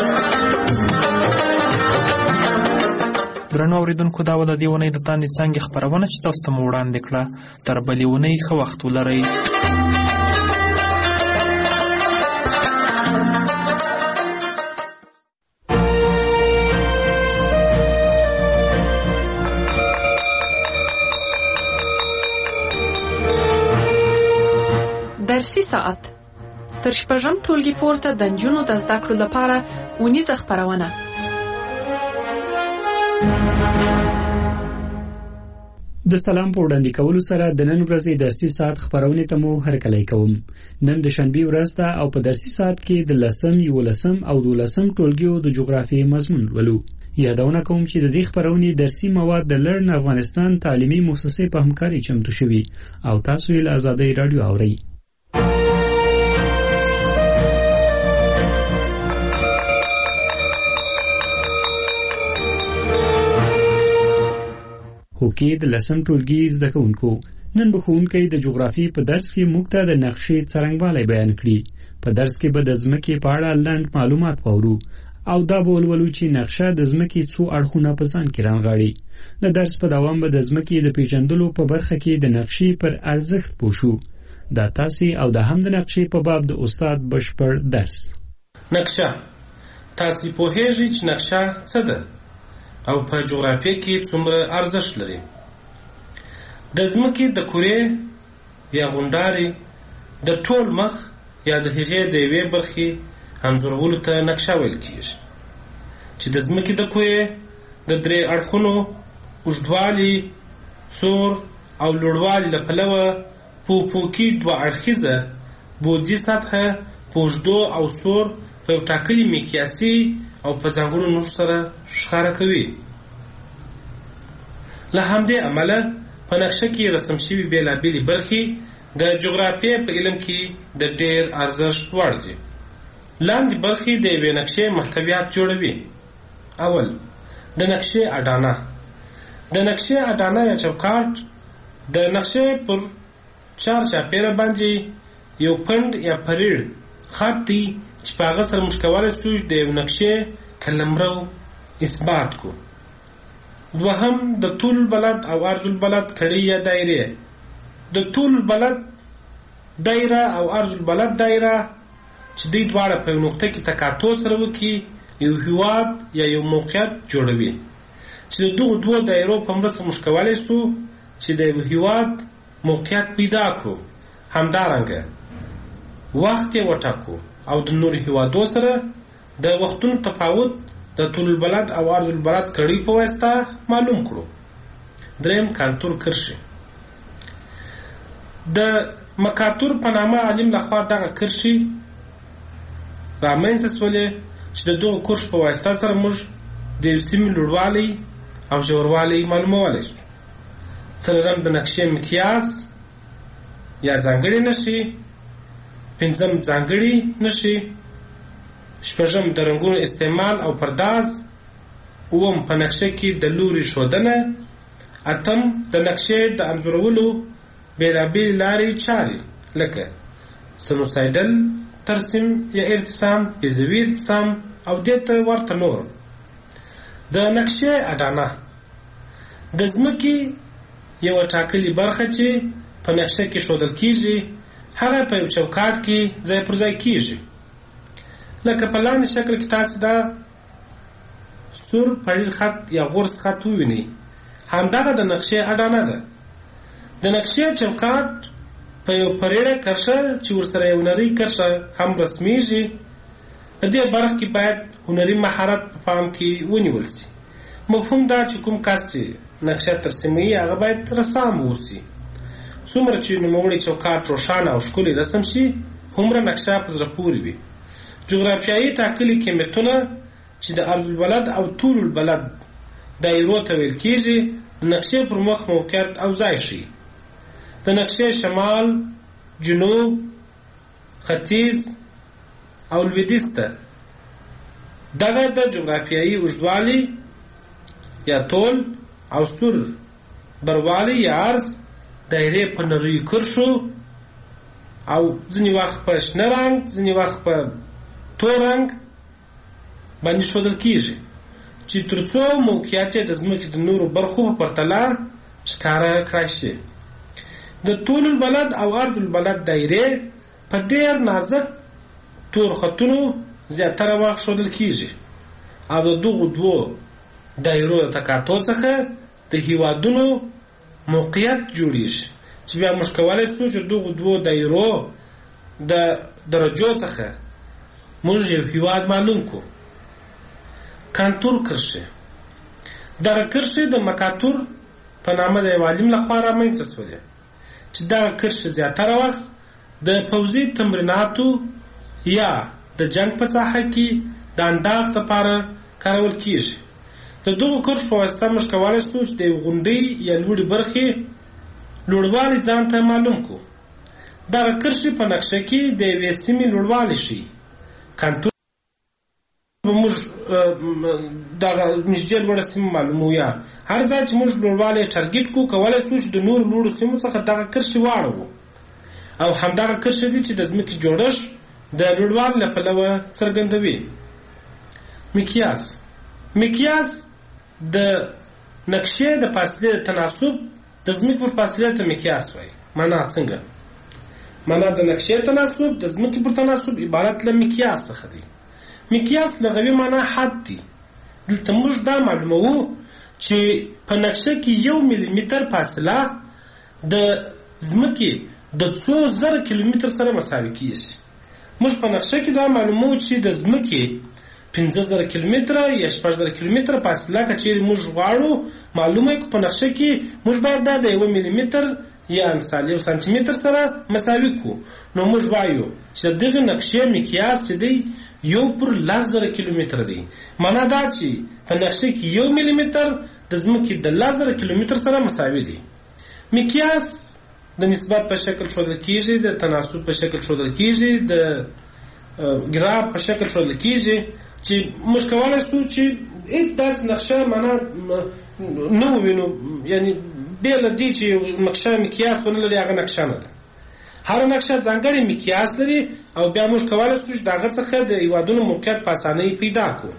درنو اوریدونکو دا ول دی ونې د تاندې څنګه خبرونه چې تاسو ته وړاندې کړه تر بلې ونې خو وخت ولرئ. درسي ساعت تر شپږم ټولګي پورته د نجونو د زده کړو لپاره ونیزه خبرونه. د سلام په وړاندې کولو سره د نن ورځې درسي ساعت خبرونه ته مو هرکلی کوم. نن د شنبه ورځ ده او په درسي ساعت کې د 10 11 او 12 ټولګیو د جغرافیې مضمون ولو. یادونه کوم چې د دې خبرونې درسي مواد د لرن افغانستان تعلیمي مؤسسې په همکاري چمتو شوي او تاسو یې له آزادۍ رادیو اورئ. هوکې د 10 ټولګي زده کوونکو نن به ښوونکی د جغرافي په درس کې موږ ته د نقشې څرنګوالی بیان کړي. په درس کې به د ځمکې په اړه لنډ معلومات واورو او دا به ولولو چې نقشه د ځمکې څو اړخونه په ځان کې رانغاړي. د درس په دوام به د ځمکې د پیژندلو په برخه کې د نقشې پر ارزښت پوه شو. دا تاسو او د هم د نقشې په باب د استاد بشپړ درس. نقشه تاسو پوهیږئ چې نقشه څه ده او په جغرافیه کې څومره ارزښت لري. د ځمکې د کورې یا غونډارې د ټول مخ یا د هغې د یوې برخې انځورولو ته نقشه ویل کېږي چې د ځمکې د کورې د 3 اړخونو اوږدوالي، سور او لوړوالي له پلوه په پوکي 2 اړخیزه بودي سطحه په اوږدو او سور په یو ټاکلي مقیاسي او په ځانګړو نقشو سره ښکاره کوي. له همدې امله په نقشه کې رسم شوي بېلابېلې برخې د جغرافیې په علم کې د ډېر ارزښت وړ دي. لاندې برخې د یوې نقشې محتویات جوړوي. اول د نقشې اډانه. د نقشې اډانه یا چوکاټ د نقشې پر چار چاپیره باندې یو پند یا پریړ خط دی چې په هغه سره موږ کولی شو د یو نقشې قلمرو اثبات کو. دوهم د طول البلد او عرض البلد کړي یا دایره. د طول البلد دایره او عرض البلد دایره چې دوی دواړه په یو نقطه کې تقاطع سره وکړي یو هیواد یا یو موقعیت جوړوي چې د دغو دوو دایرو په مرسته موږ کولی شو چې د یو هیواد موقعیت پیدا کړو. همدارنګه وخت یې وټاکو او د نورو هیوادو سره د وختونو تفاوت د طول البلد او عرض البلد کړي په واسطه معلوم کړو. دریم کانتور کرښې. د مکاتور په نامه عالم لخوا دغه کرښې رامنځته شولې چې د دغو کرښو په واسطه سره موږ د یو سیمې لوړوالی او ژوروالی معلومولی شو. څلورم د نقشې مقیاس یا ځانګړې نښې. پنځم ځانګړي نښې. شپږم د رنګونو استعمال او پرداز. اووم په نقشه کې د لوري ښودنه. اتم د نقشې د انځورولو بېلابېلې لارې چارې لکه سنوسایډل ترسیم یا ارتسام، بیزوي ارتسام او دې ته ورته نور. د نقشې اډانه د ځمکې یوه ټاکلې برخه چې په نقشه کې ښودل کېږي هغه په یو چوکاټ کې ځای پر ځای کېږي. لکه په لاندې شکل کې تاسو دا سور پړیر خط یا غورس خط ووینئ. همدغه د نقشې اډانه ده. د نقشې چوکاټ په یو پریړه کرښه چې ورسره یو نری کرښه هم رسمیږي. په دې برخه کې باید هنري مهارت په پام کې ونیول شي. مفهوم دا چې کوم کس چې نقشه ترسیموي هغه باید رسام اوسي. څومره چې نوموړی چوکاټ روښانه او ښکلي رسم شي هومره نقشه په زړه پورې وي. جغرافیایي ټاکلي قیمتونه چې د عرض البلد او طول البلد دایرو ته ویل کېږي د نقشې پر مخ موقعیت او ځای ښیي. د نقشې شمال، جنوب، ختیځ او لویدیځ ته دغه د جغرافیایي اوږدوالي یا طول او سور بروالی یا عرض دایرې په نریو کرښو او ځینې وخت په شنه رنګ ځینې وخت په تور رنګ باندې ښودل کېږي چې تر څو موقعیت یې د ځمکې د نورو برخو په پرتله ښکاره کړای شي. د طول البلد او عرض البلد دایرې په ډېر نازک تور خطونو زیاتره وخت ښودل کېږي او د دغو دوو دایرو د تکاتو څخه د هیوادونو موقعیت جوړیږي چې بیا موږ کولی شو چې دغو دوو دایرو د درجو څخه موږ یو هیواد معلوم کړو. کانتور کرښې دغه کرښې د مکاتور په نامه د یو عالم لخوا رامنځته شولې چې دغه کرښې زیاتره وخت د پوځي تمریناتو یا د جنگ په ساحه کې د انداز لپاره کارول کېږي. د دغو کرښو په واسطه موږ کولی شو چې د یو غونډۍ یا لوړې برخې لوړوالی ځان ته معلوم کړو. دغه کرښې په نقشه کې د یوې سیمې لوړوالی ښیي. کانتور به موږ دغه نږدې لوړه سیمه معلومو یا هر ځای چې موږ لوړوالی ټارګېټ کړو کولی شو چې د نورو لوړو سیمو څخه دغه کرښې واړوو او همدغه کرښې دي چې د ځمکې جوړښت د لوړوالي له پلوه څرګندوي. مقیاس د نقشې د فاصلې د تناسب د ځمکې پر فاصلې ته مقیاس وایي. معنا څنګه؟ معنا د نقشې تناسب د ځمکې پر تناسب عبارت له مقیاس څخه دی. مقیاس لغوي معنا حد دی. دلته موږ دا معلوموو چې په نقشه کې 1 ملي متر فاصله د ځمکې د 2,000 کیلومتر سره مساوي کیږي. موږ په نقشه کې دا معلوموو چې د ځمکې 15,000 کیلومتر یا 6,000 کیلومتر فاصله که چیرې موږ غواړو معلومه کړو په نقشه کې موږ باید دا د 1 ملي متر یا مثال 1 سانتي متر سره مساوي کړو. نو موږ وایو چې دغه نقشې مقیاس چې دی 1/10,000 کیلومتر دی. معنا دا چې په نقشه کې 1 ملي متر د ځمکې د 10,000 کیلومتر سره مساوي دی. مقیاس د نسبت په شکل ښودل کېږي، د تناسب په شکل ښودل کېږي، د ګراف په شکل ښودل کېږي چې موږ کولی شو چې هیڅ داسې نقشه معنا نه ووینو، یعنی بې له دې چې نقشه مقیاس ونه لري هغه نقشه نه ده. هر نقشه ځانګړی مقیاس لري او بیا موږ کولی شو چې د هغه څخه د هیوادونو موقعیت په اسانۍ پیدا کړو.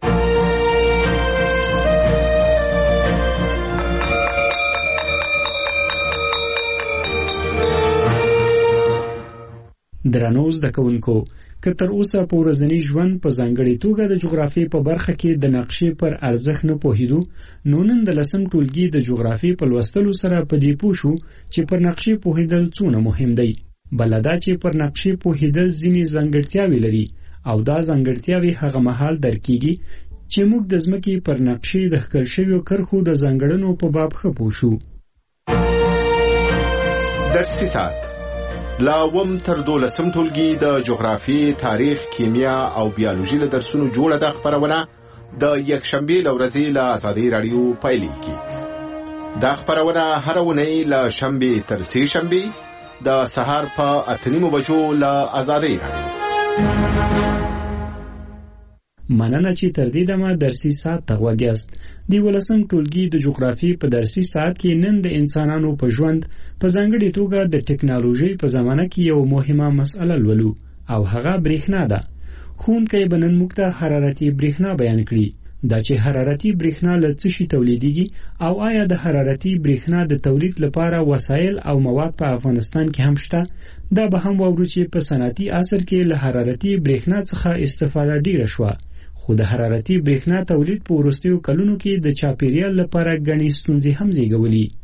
درنو زده کوونکو، که تر اوسه په ورځني ژوند په ځانګړې توګه د جغرافیې په برخه کې د نقشې پر ارزښت نه پوهېدو، نو نن د 10م ټولګي د جغرافیې په لوستلو سره په دې پوه شو چې پر نقشې پوهېدل څونه مهم دی. بله دا چې پر نقشې پوهېدل ځینې ځانګړتیاوې لري او دا ځانګړتیاوې هغه مهال درک کېږي چې موږ د ځمکې پر نقشې د ښکل شویو کرښو د ځانګړنو په باب ښه پوه شو. درسي ساعت لا وم تر 12م ټولګي د جغرافي، تاریخ، کیمیا او بیولوژي له درسونو جوړه د خبرونه د یکشنبه لورځي له آزادي رادیو پایلیږي. دا خبرونه هر ونې له شنبه تر سه شنبه د سهار په 8:30 بجو له آزادي رادیو. مننه چې تر دې دمه درسي ساعت ته غوږیاست. د 12م ټولګي د جغرافي په درسي ساعت کې نن د انسانانو په ژوند په ځانګړې توګه د ټکنالوژي په زمانه کې یو مهمه مسئله لولو او هغه برېښنا ده. ښوونکی به نن موږ ته حرارتي برېښنا بیان کړي. دا چې حرارتي برېښنا له څه شي تولیدېږي او آیا د حرارتي برېښنا د تولید لپاره وسایل او مواد په افغانستان کې هم شته؟ دا به هم واورو چې په صنعتي عصر کې له حرارتي برېښنا څخه استفاده ډیره شوه، خو د حرارتي برېښنا تولید په وروستیو کلونو کې د چاپیریال لپاره ګڼې ستونزې هم زیږولي.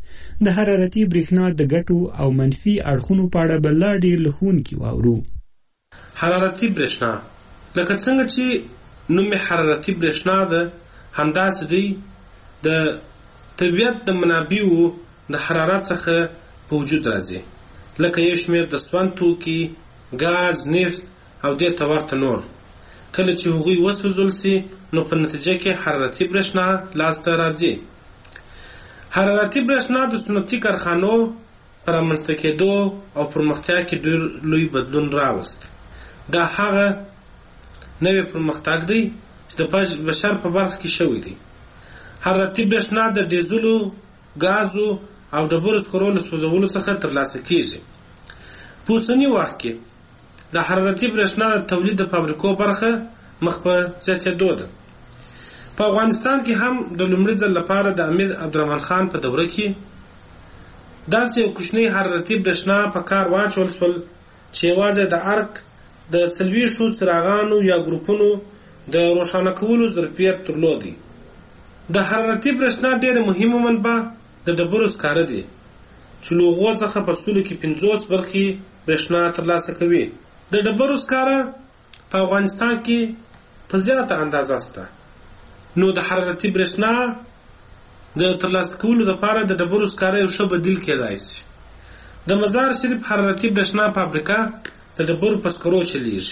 د حرارتي برېښنا د ګټو او منفي اړخونو په اړه به لا ډېر له ښوونکي واورو. حرارتي برېښنا لکه څنګه چې نوم حرارتي برېښنا ده، همداسې دی د طبیعت د منابعو د حرارت څخه په وجود راځي، لکه یو شمېر د سون توکي، ګاز، نفت او دې ته ورته نور. کله چې هغوی وسوځول سي نو په نتیجه کې حرارتي برېښنا لاسته راځي. حرارتي برېښنا د صنعتي کارخانو په رامنځته کېدو او پرمختیا کې ډېر لوی بدلون راوست. دا هغه نوی پرمختګ دی چې د بشر په برخه کې شوی دی. حرارتي برېښنا د ډیزلو، ګازو او ډبرو سکرو له سوځولو څخه ترلاسه کېږي. په اوسني وخت کې د حرارتي برېښنا د تولید د فابریکو برخه مخ په زیاتېدو ده. په افغانستان کې هم د لومړي ځل لپاره د امیر عبدالرحمن خان په دوره کې داسې یو کوچنی حرارتي برېښنا په کار واچول شول چې یوازې د ارک د 40 څراغانو یا ګروپونو د روښانه کولو ظرفیت درلودی. د حرارتي برېښنا ډېره مهمه منبع د ډبرو سکاره دي چې له هغو څخه په سلو کې 50 برخې برېښنا ترلاسه کوي. د ډبرو سکاره په افغانستان کې په زیاته اندازه شته، نو د حرارتي برېښنا د ترلاسه کولو لپاره د ډبرو سکاره یو ښه بدیل کېدای شي. د مزار شریف حرارتي برېښنا فابریکه د ډبرو په سکرو چلیږي.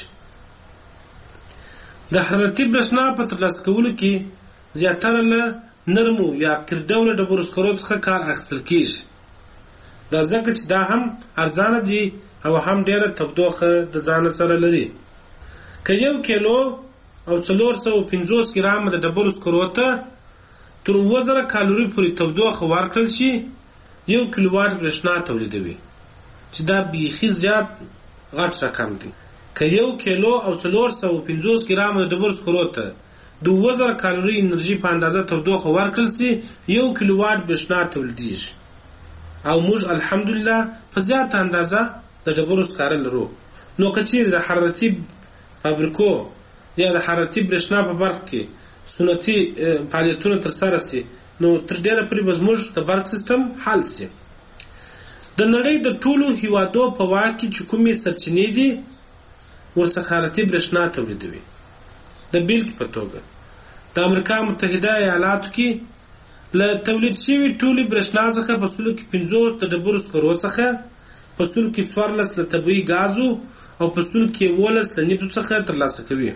د حرارتي برېښنا په ترلاسه کولو کې زیاتره له نرمو یا قیر ډوله ډبرو سکرو څخه کار اخیستل کېږي. دا ځکه چې دا هم ارزانه دي او هم ډېره تودوخه د ځان سره لري. که 1 کیلو او 450 ګرامه د ډبرو سکرو ته تر 2000 کالوري پورې تودوخه ورکړل شي 1 کیلو واټ برېښنا تولیدوي، چې دا بیخي زیات غټ رقم دی. که 1 کیلو او 450 ګرامه د ډبرو سکرو ته 2000 کالوري انرژي په اندازه تودوخه ورکړل شي 1 کیلو واټ برېښنا تولیدېږي. او موږ الحمدلله په زیاته اندازه د ډبرو سکاره لرو. نو که چیرې د حرارتي فابریکو یا د حرارتي برېښنا په برخه کې سنتي فعالیتونه ترسره شي نو تر ډېره پورې به زموږ د برق سیستم حل شي. د نړۍ د ټولو هیوادو په واک کې چې کومې سرچینې دي ورڅخه حرارتي برېښنا تولیدوي. د بیلګې په توګه د امریکا متحده ایالاتو کې له تولید شوي ټولې برېښنا څخه په سلو کې 50 د ډبرو سکرو څخه، په سلو کې 14 له طبیعي ګازو او په سلو کې 11 له نفتو څخه ترلاسه کوي.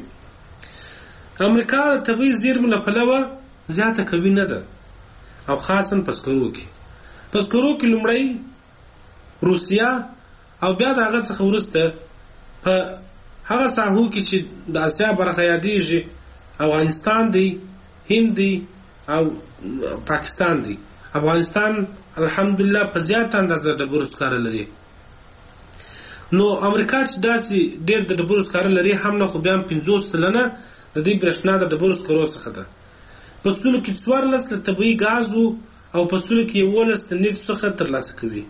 امریکا د طبیعي زیرمو له پلوه زیاته قوي نه ده، او خاصا په سکرو کې. په سکرو کې لومړی روسیه او بیا د هغه څخه وروسته په هغه ساحو کې چې د اسیا برخه یادېږي افغانستان دی، هند دی او پاکستان دی. افغانستان الحمدلله په زیاته اندازه د ډبرو سکاره لري. نو امریکا چې داسې ډېر د ډبرو سکاره لري هم نه، خو بیا 50% د دې برېښنا د ډبرو سکرو څخه ده. په سلو کې 14 له طبیعي ګازو او په سلو کې 11 له نفتو څخه ترلاسه کوي.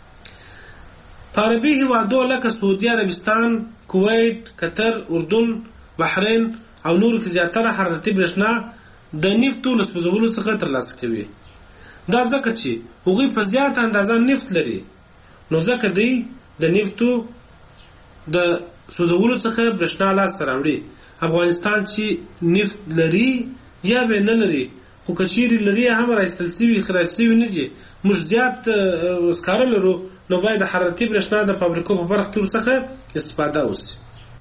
په عربي هیوادو لکه سعودي عربستان، کویت، قطر، اردن، بحرین او نورو کې زیاتره حرارتي برېښنا د نفتو له سوځولو څخه ترلاسه کوي. دا ځکه چې هغوی په زیاته اندازه نفت لري، نو ځکه دوی د نفتو د سوځولو څخه برېښنا لاسته راوړي. افغانستان چې نفت لري یا به نه لري، خو که چیرې لري هم راایستل شوي خراج شوي نه دي، موږ زیات سکاره لرو، نو باید د حرارتي برېښنا د فابریکو په برخه کې ورڅخه استفاده وشي.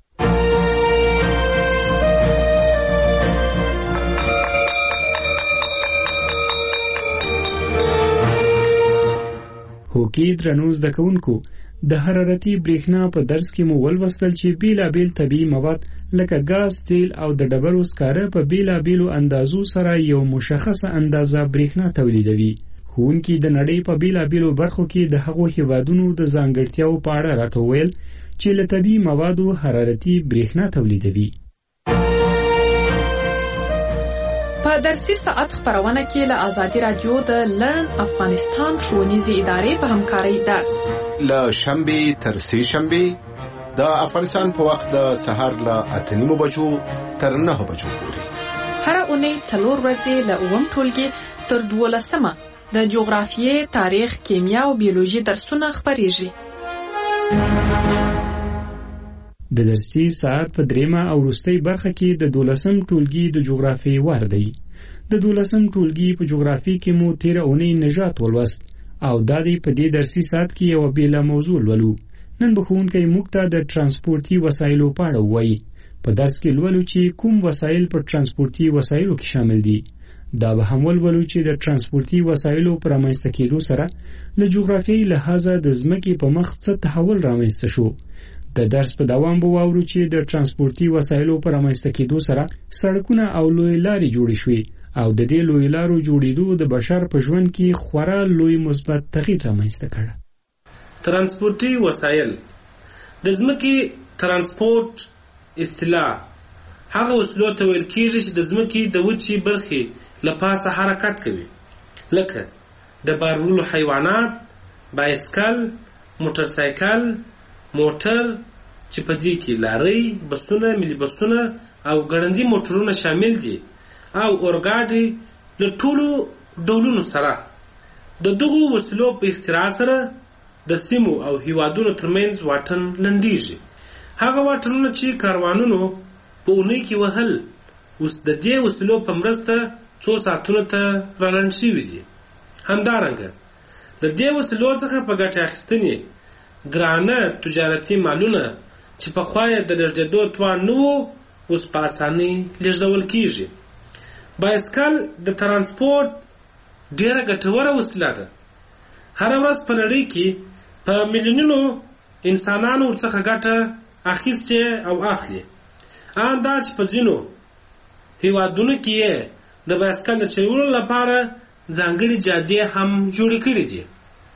هوکې درنو زده کوونکو، د حرارتي برېښنا په درس کې مو ولوستل چې بیلابیل طبیعي مواد لکه ګاز، تیل او د ډبرو سکاره په بیلابیلو اندازو سره یو مشخصه اندازه برېښنا تولیدوي. ښوونکي د نړۍ په بیلابیلو برخو کې د هغو هیوادونو د ځانګړتیاو په اړه راته وویل چې له طبیعي موادو حرارتي برېښنا تولیدوي. په درسي ساعت خبرونه کې له آزادي رادیو د لرن افغانستان ښوونیزې ادارې په همکارۍ درس له شنبې تر سې شنبې د افغانستان په وخت د سهار له 8:30 بجو تر 9 بجو پورې. هر اونۍ 4 ورځې له 9 ټولګي تر 12 د جغرافیې، تاریخ، کیمیا او بیولوژي درسونه خپریږي. د درسي ساعت په دریمه او وروستۍ برخه کې د 12م ټولګي د جغرافیې وار دی. د 12م ټولګي په جغرافیې کې مو تیره اونۍ نژاد ولوست او دا دی په دې درسي ساعت کې یوه بیله موضوع لولو. نن به ښوونکی موږ ته د ترانسپورتي وسایلو په اړه ووایي. په درس کې لولو چې کوم وسایل په ترانسپورتي وسایلو کې شامل دي. دا به هم ولولو چې د ترانسپورتي وسایلو په رامنځته کېدو سره له جغرافیایي لحاظه د ځمکې په مخ څه تحول رامنځته شو. د درس په دوام به واورو چې د ترانسپورتي وسایلو په رامنځته کېدو سره سړکونه او لوی لارې جوړې شوې او د دې لوی لارو جوړېدو د بشر په ژوند کې خورا لوی مثبت تغییر رامنځته کړ. ترانسپورتي وسایل د ځمکې ترانسپورت اصطلاح هغه وسلو ته ویل کېږي چې د ځمکې د وچې برخې له پاسه حرکت کوي، لکه د بار وړلو حیوانات، بایسکل، موټرسایکل، موټر چې په دې کې لارۍ، بسونه، ملي بسونه او ګړندي موټرونه شامل دي او اورګاډي له ټولو ډولونو سره. د دغو وسلو په اختراع سره د سیمو او هیوادونو ترمنځ واټن لنډیږي. هغه واټنونه چې کاروانونو په اونۍ کې وهل اوس د دې وسلو په مرسته څو ساعتونو ته رالنډ شوي دي. همدارنګه د دې وسلو څخه په ګټه اخیستنې درانه تجارتي مالونه چې پخوا یې د لېږدېدو توان نه و اوس په اسانۍ لېږدول کېږي. بایسکل د ترانسپورت ډېره ګټوره وسیله ده. هره ورځ په نړۍ کې په میلیونونو انسانانو ورڅخه ګټه اخیستې او اخلي. ان دا چې په ځینو هیوادونو کې یې د بایسکل د چلولو لپاره ځانګړي جادې هم جوړې کړي دي.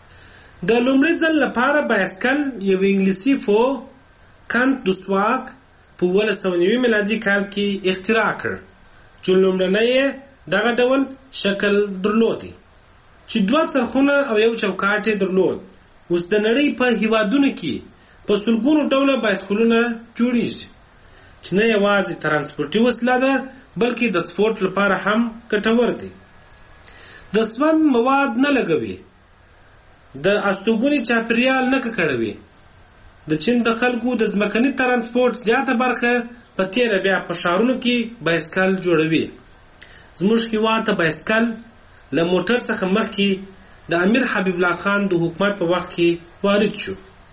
د لومړي ځل لپاره بایسکل یو انګلیسي فو کانت دوسواک په 1909 میلادي کال کې اختراع کړ چې لومړنی یې دغه ډول شکل درلودی چې دوه څرخونه او یو چوکاټ یې درلود. اوس د نړۍ په هیوادونو کې په سلګونو ډوله بایسکلونه جوړیږي چې نه یوازې ترانسپورتي وسیله ده بلکې د سپورت لپاره هم ګټور دي. د سون مواد نه لګوي، د استوګنې چاپیریال نه ککړوي. د چین د خلکو د ځمکني ترانسپورت زیاته برخه په تیره بیا په ښارونو کې بایسکل جوړوي. زموږ هېواد ته بایسکل له موټر څخه مخکې د امیر حبیب الله خان د حکومت په وخت کې وارد شو.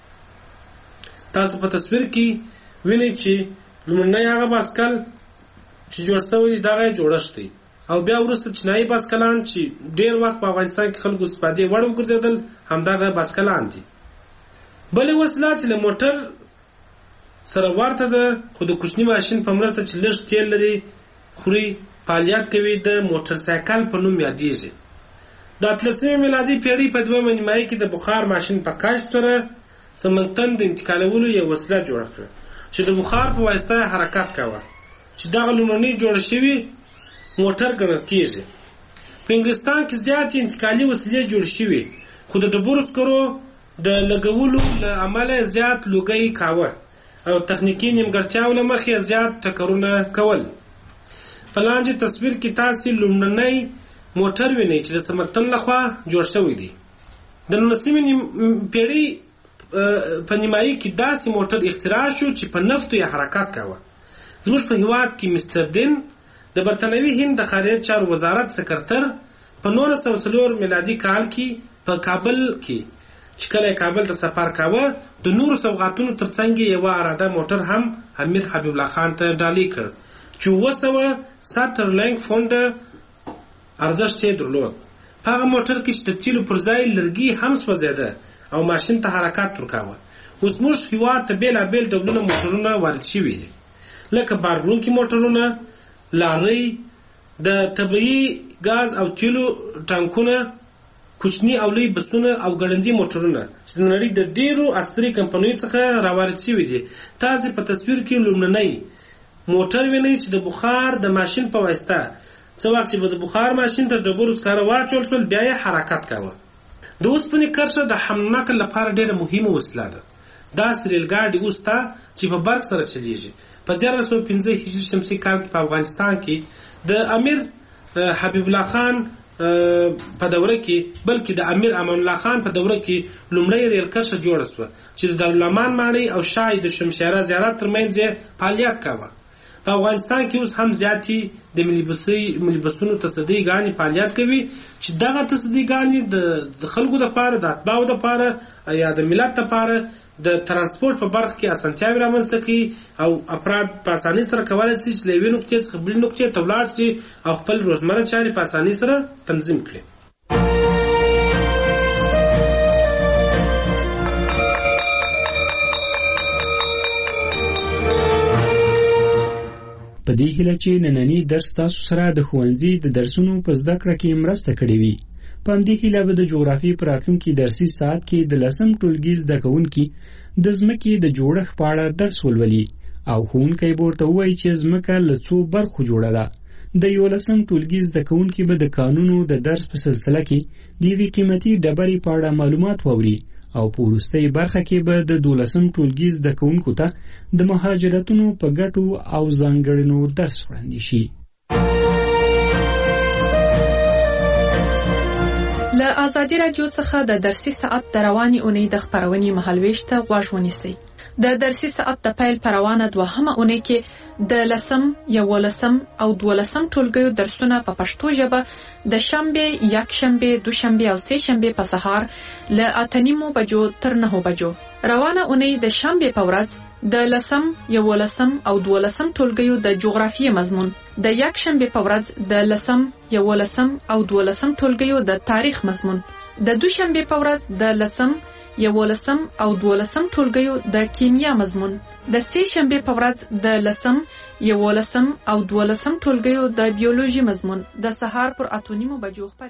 تاسو په تصویر کې وینئ چې لومړنی هغه بایسکل چې جوړ شوی دی دغه جوړښت دی او بیا وروسته چینایي بایسکلان چې ډېر وخت په افغانستان کې خلکو استفادې وړ وګرځېدل همدغه بایسکلان دي. بلې وسیله چې له موټر سره ورته ده خو د کوچني ماشین په مرسته چې لږ تیل لري خوري فعالیت کوي د موټر سایکل په نوم یادیږي. د 18 میلادي پیړۍ په دویمه نیمایي کې د بخار ماشین په کشف سره سمنګتن د انتقالولو یو وسیله جوړه کړه چې د بخار په واسطه حرکت کاوه چې دغه لومړنی جوړ شوی موټر ګڼل کېږي. په انګلستان کې زیاتې انتقالي وسیلې جوړ شوي خو د ډبرو سکرو د لګولو له امله زیات لوګی کاوه او تخنیکي نیمګړتیاو له مخې زیات ټکرونه کول. په لاندې تصویر کې تاسې لومړنی موټر وینئ چې د سمنګتن لخوا جوړ شوی دی. د 19مې پیړۍ په نیمایي کې داسې موټر اختراع شو چې په نفتو یې حرکت کاوه. زموږ په هېواد کې مستر دین د برطانوي هند د خارجه چارو وزارت سکرتر په 1904 میلادي کال کې په کابل کې چې کله کابل ته سفر کاوه د نورو سوغاتونو ترڅنګ یو اراده موټر هم امیر حبیب الله خان ته ډالۍ کړ چې 200 سټرلینګ فونډ ارزښت یې درلود. په هغه موټر کې چې د تیلو پر ځای لرګي هم سوځېده او ماشین ته حرکت ورکاوه. اوس موږ هېواد ته بېلابېل ډولونه موټرونه وارد شوي دي لکه بار وړونکي موټرونه، لارۍ، د طبیعي ګاز او تیلو ټانکونه، کوچني او لوی بسونه او ګړندي موټرونه چې د نړۍ د ډېرو عصري کمپنیو څخه راوارد شوي دي. تاسې په تصویر کې لومړنی موټر وینئ چې د بخار د ماشین په واسطه څه وخت چې به د بخار ماشین ته ډبرو سکاره واچول شول بیا یې حرکت کاوه. د اوسپنې کرښه د حمل نقل لپاره ډېره مهمه وسیله ده. داسې ریلګاډي اوس ته چې په برق سره چلیږي. په 1305 هجري شمسي کال کې په افغانستان کې د امیر حبیب الله خان په دوره کې بلکې د امیر امان الله خان په دوره کې لومړی ریل کرښه جوړه شوه چې د دارالامان ماڼۍ او شاه د شمشیره زیارت ترمنځ یې فعالیت کاوه. په افغانستان کې اوس هم زیاتې د ملي بسونو تصدۍ ګانې فعالیت کوي چې دغه تصدۍ ګانې د خلکو دپاره د اتباعو دپاره یا د ملت دپاره د ترانسپورت په برخه کې اسانتیاوې رامنځته کوي او افراد په اسانۍ سره کولی شي چې له یوې نقطې څخه بلې نقطې ته ولاړ شي او خپل روزمره چارې په اسانۍ سره تنظیم کړي. په دې هیله چې نننی درس تاسو سره د ښوونځي د درسونو په زده کړه کې مرسته کړې وي. په همدې هیله به د جغرافیې په راتلونکي درسي ساعت کې د 10م ټولګي زده کوونکي د ځمکې د جوړښت په اړه درس ولولي او ښوونکی به ورته ووایي چې ځمکه له څو برخو جوړه ده. د 11م ټولګي زده کوونکي به د قانونو د درس په سلسله کې د یوې قیمتي ډبرې په اړه معلومات واوري او په وروستۍ برخه کې به د 12م ټولګي زده کوونکو ته د مهاجرتونو په ګټو او ځانګړنو درس وړاندې شي. له آزادي راډیو څخه د درسي ساعت د روانې اونۍ د خپرونې مهالویش ته غوږ ونیسئ. د درسي ساعت د پیل په روانه 2مه اونۍ کې د 10م، 11م او 12م ټولګیو درسونه په پښتو ژبه د شنبې، یکشنبې، دوشنبې او سهشنبې په سهار له 8:30 بجو تر 9 بجو. روانه اونۍ د شنبې په ورځ د 10م، 11م او 12م ټولګیو د جغرافیې مضمون، د یکشنبې په ورځ د 10م، 11م او 12م ټولګیو د تاریخ مضمون، د دوشنبې په ورځ د 10م، 11م او 12م ټولګیو د کیمیا مضمون، د سهشنبې په ورځ د 10م، 11م او 12م ټولګیو د بیولوژي مضمون د سهار پر 8:30 بجو